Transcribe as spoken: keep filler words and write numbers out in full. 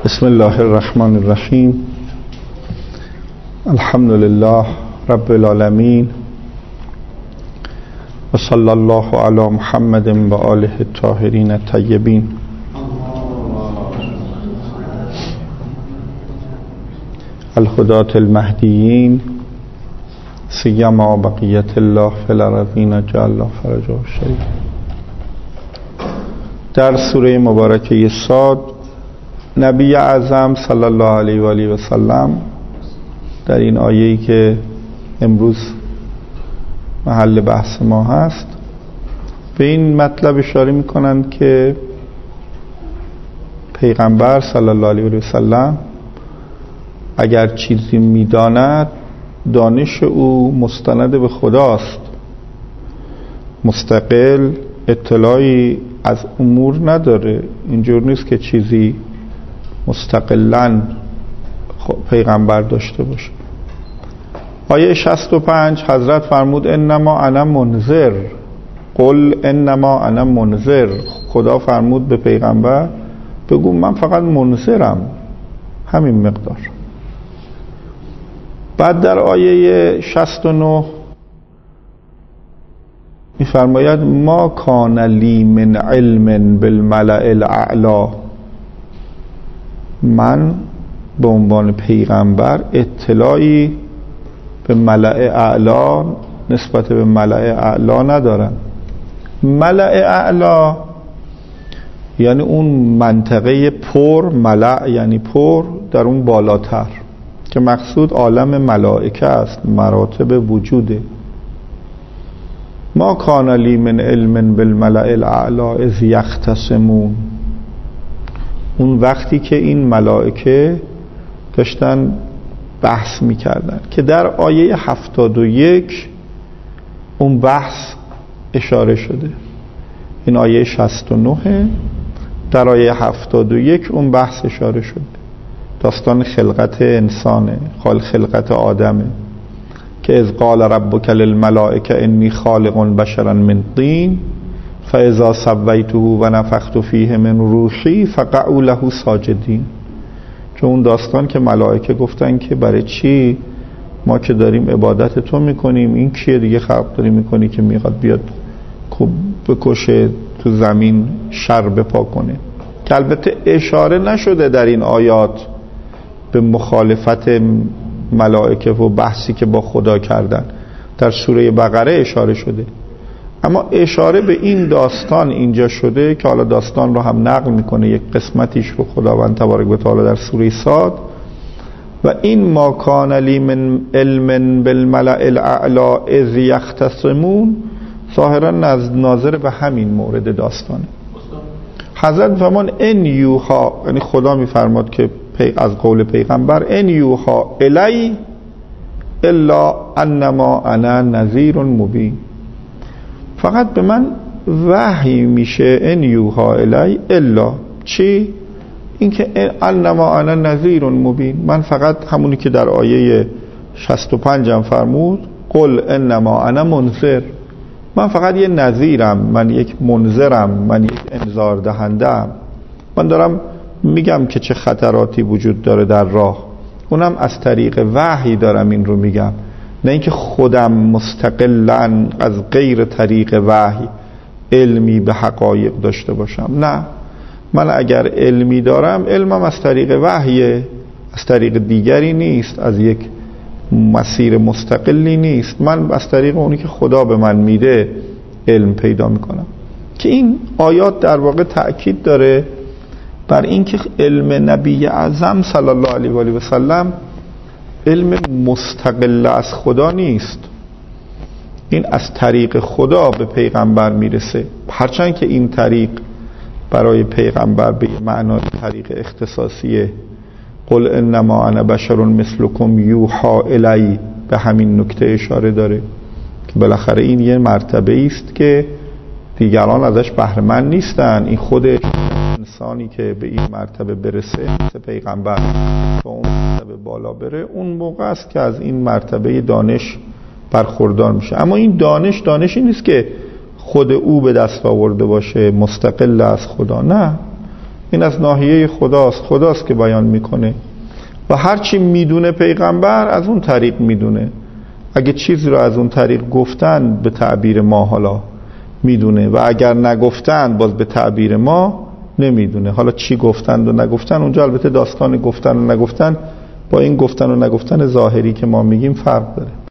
بسم الله الرحمن الرحیم. الحمد لله رب العالمین و صلی الله علی محمد و آله الطاهرین الطیبین. الهداة المهدیین سیما بقیت الله فی الارضین جعل الله فرجه الشریف. در سوره مبارکه صاد نبی اعظم صلی الله علیه و آله و سلم در این آیه‌ای که امروز محل بحث ما هست به این مطلب اشاره می‌کنند که پیغمبر صلی الله علیه و آله و سلم اگر چیزی می‌داند دانش او مستند به خداست، مستقل اطلاعی از امور نداره. اینجور نیست که چیزی مستقلاً پیغمبر داشته باشه. آیه شصت و پنج حضرت فرمود انما انا منذر، قل انما انا منذر. خدا فرمود به پیغمبر بگو من فقط منذرم، همین مقدار. بعد در آیه شصت و نه می‌فرماید ما کان لی من علم بالملأ الاعلی، من به عنوان پیغمبر اطلاعی به ملأ اعلی نسبت به ملأ اعلی ندارم. ملأ اعلی یعنی اون منطقه پر، ملأ یعنی پر در اون بالاتر، که مقصود عالم ملائکه است، مراتب وجوده. ما کان لی من علم بالملأ الاعلی اذ یختصمون، اون وقتی که این ملائکه داشتن بحث میکردن، که در آیه هفتاد و یک اون بحث اشاره شده. این آیه شصت و نه، در آیه هفتاد و یک اون بحث اشاره شده. داستان خلقت انسانه، خال خلقت آدمه، که اذ قال ربک للملائکه انی خالق بشرا من طین فاذا سویته و نفخت فیه من روحی فقعوا له ساجدین. چون اون داستان که ملائکه گفتن که برای چی ما که داریم عبادت تو میکنیم، این کیه دیگه خلق داری میکنی که میخواد بیاد بکشه تو زمین شر بپا کنه. که البته اشاره نشده در این آیات به مخالفت ملائکه و بحثی که با خدا کردن. در سوره بقره اشاره شده، اما اشاره به این داستان اینجا شده که حالا داستان رو هم نقل میکنه، یک قسمتیش رو خداوند تبارک و تعالی در سوره صاد. و این ما کان لی من علم بالملأ الاعلی اذ یختصمون ظاهرا ناظر به همین مورد داستانه. حضرت فرمان ان یوها، یعنی خدا میفرماد که از قول پیغمبر ان یوها الی الا انما انا نذیر مبین، فقط به من وحی میشه ان یوها الی الا چی؟ اینکه انما انا نذیر مبین، من فقط همونی که در آیه شصت و پنج هم فرمود قل انما انا منذر، من فقط یه نذیرم، من یک منذرم، من یک انذار دهنده‌ام. من دارم میگم که چه خطراتی وجود داره در راه، اونم از طریق وحی دارم این رو میگم، نه اینکه خودم مستقلاً از غیر طریق وحی علمی به حقایق داشته باشم. نه، من اگر علمی دارم علمم از طریق وحیه، از طریق دیگری نیست، از یک مسیر مستقلی نیست. من از طریق اونی که خدا به من میده علم پیدا میکنم. که این آیات در واقع تأکید داره بر اینکه علم نبی اعظم صلی الله علیه و آله و سلم علم مستقل از خدا نیست، این از طریق خدا به پیغمبر میرسه. هرچند که این طریق برای پیغمبر به معنای طریق اختصاصیه، قل انما انا بشر مثلکم یوحا الی، به همین نکته اشاره داره که بالاخره این یه مرتبه است که دیگران ازش بهره مند نیستن. این خود انسانی که به این مرتبه برسه، مثل پیغمبر که اون مرتبه بالا بره، اون موقع است که از این مرتبه دانش برخوردار میشه. اما این دانش دانشی نیست که خود او به دست آورده باشه، مستقل از خدا. نه، این از ناحیه خداست، خداست که بیان میکنه و هر چی میدونه پیغمبر از اون طریق میدونه. اگه چیزی رو از اون طریق گفتن به تعبیر ما حالا میدونه و اگر نگفتن باز به تعبیر ما نمیدونه. حالا چی گفتن و نگفتن اونجا البته داستان گفتن و نگفتن با این گفتن و نگفتن ظاهری که ما میگیم فرق داره.